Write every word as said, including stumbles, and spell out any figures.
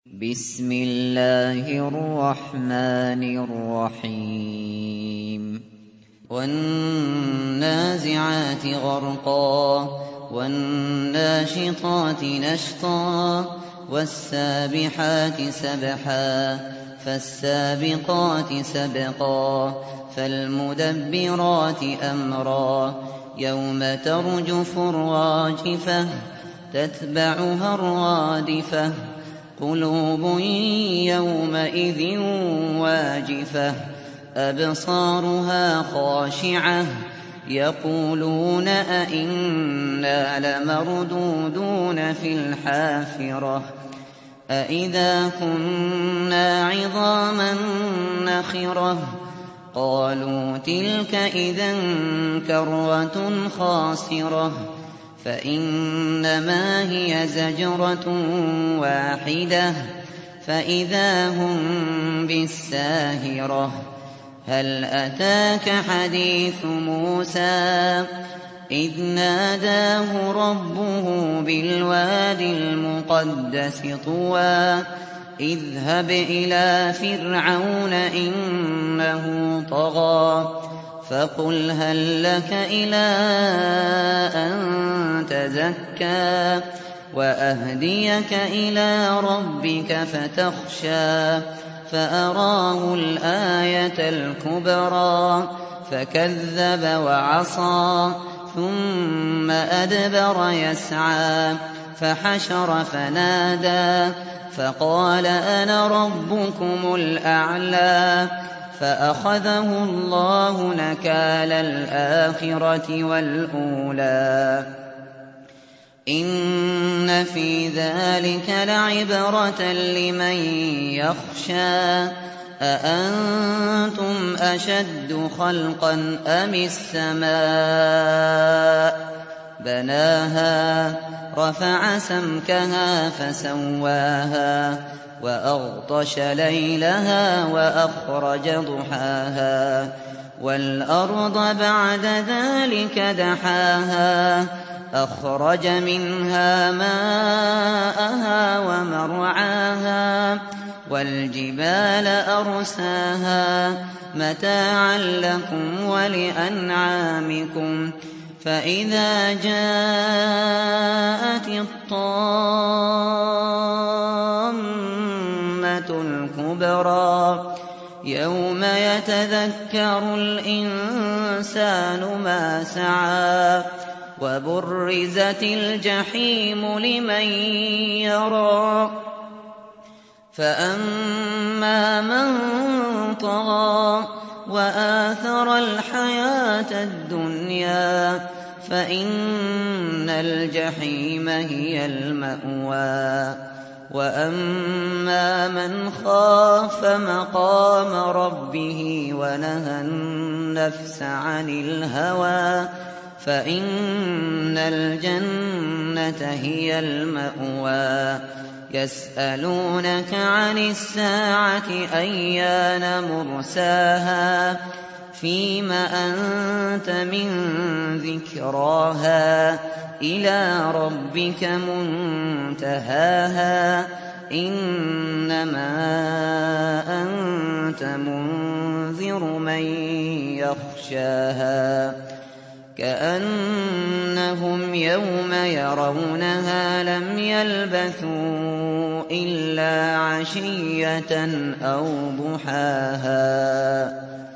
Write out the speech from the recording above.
بسم الله الرحمن الرحيم والنازعات غرقا والناشطات نشطا والسابحات سبحا فالسابقات سبقا فالمدبرات أمرا يوم ترجف الراجفة تتبعها الرادفة قلوب يومئذ واجفة أبصارها خاشعة يقولون أئنا لمردودون في الحافرة أئذا كنا عظاما نخرة قالوا تلك إذا كرة خاسرة فإنما هي زجرة واحدة فإذا هم بالساهرة هل أتاك حديث موسى إذ ناداه ربه بالواد المقدس طوى اذهب إلى فرعون إنه طغى فقل هل لك إلى أن تزكى وأهديك إلى ربك فتخشى فأراه الآية الكبرى فكذب وعصى ثم أدبر يسعى فحشر فنادى فقال أنا ربكم الأعلى فأخذه الله نكال الآخرة والأولى إن في ذلك لعبرة لمن يخشى أأنتم أشد خلقا أم السماء بناها رفع سمكها فسواها وأغطش ليلها وأخرج ضحاها والأرض بعد ذلك دحاها أخرج منها ماءها ومرعاها والجبال أرساها متاعا لكم ولأنعامكم فإذا جاءت الطامة الكبرى يوم يتذكر الإنسان ما سعى وبرزت الجحيم لمن يرى فأما من طغى وآثر الحياة الدنيا فإن الجحيم هي المأوى وأما من خاف مقام ربه ونهى النفس عن الهوى فإن الجنة هي المأوى يسألونك عن الساعة أيان مرساها فيم أنت من ذكراها إلى ربك منتهاها إنما أنت منذر من يخشاها كأنهم يوم يرونها لم يلبثوا إلا عشية أو ضحاها